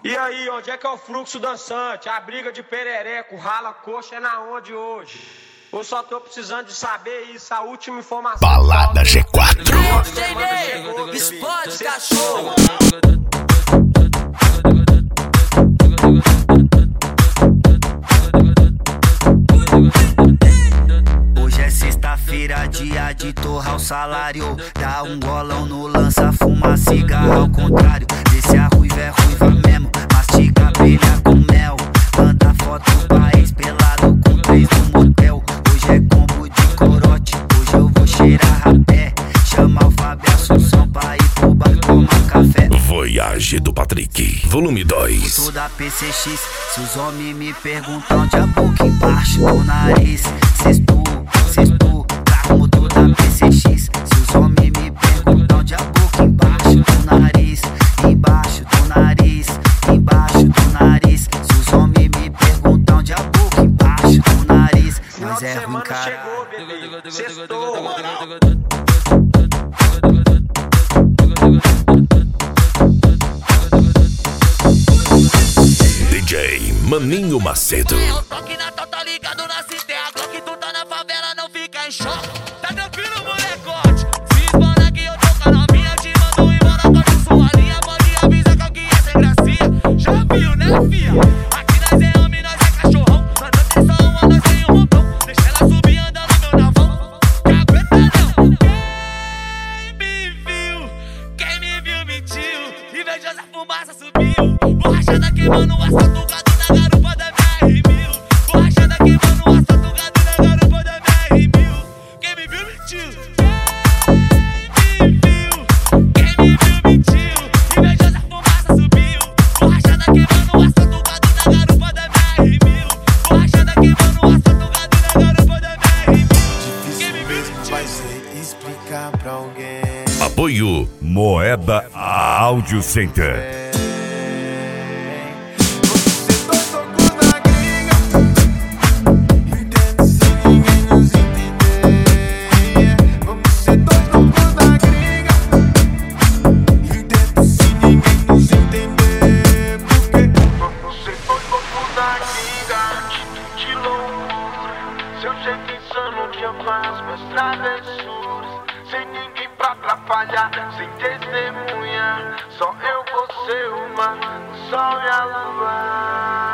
E aí, onde é que é o fluxo dançante? A briga de perereco, rala coxa é na onde hoje? Eu só tô precisando de saber isso, a última informação. Balada G4. Explode, cachorro. Hoje é sexta-feira, dia de torrar o salário. Dá um golão no lança, fuma cigarro ao contrário. Vê se a ruiva é ruiva mesmo, mastiga abelha com mel. Manda foto do país pelado com 3 no motel. Hoje é combo de corote, hoje eu vou cheirar rapé. Chama o Fábio Assunção pra ir pro bar tomar café. Voyage do Patrick, volume 2. Sou da PCX, se os homens me perguntam de a boca embaixo do nariz. Sexto, carro motor da PCX. Se os homens me perguntam de a boca embaixo do nariz. Embaixo do nariz, embaixo do nariz. Se os homens me perguntam de a boca embaixo do nariz. Mas é ruim, cara. Chegou, bebê. Sextou. DJ Maninho Macedo. É o toque na tá ligado na cisterna. Glock, tu tá na favela, não fica em choque. Tá tranquilo, molecote? Se espana que eu tô com a novinha, te mando embora com sua linha. Pode avisar que aqui é sem gracinha. Já viu, né, fia? Aqui nós é homem, nós é cachorrão. Só não tem só uma, nós tem um montão. Deixa ela subir andando meu navão. Cagueta não. Quem me viu mentiu. Invejosa fumaça subiu. Borrachada queimando o asfalto, gado na garupa da BR-1000. Borrachada queimando o asfalto, gado na garupa da BR-1000. Quem me viu mentiu. Quem me viu mentiu. Invejosa fumaça subiu. Borrachada queimando o asfalto, gado na garupa da BR-1000. Borrachada queimando o asfalto, gado na garupa da BR-1000. Quem me viu mentiu. Vai ser explicar pra alguém. Apoio Moeda Audio Center. Sem testemunha, só eu vou ser uma, o sol e a lua.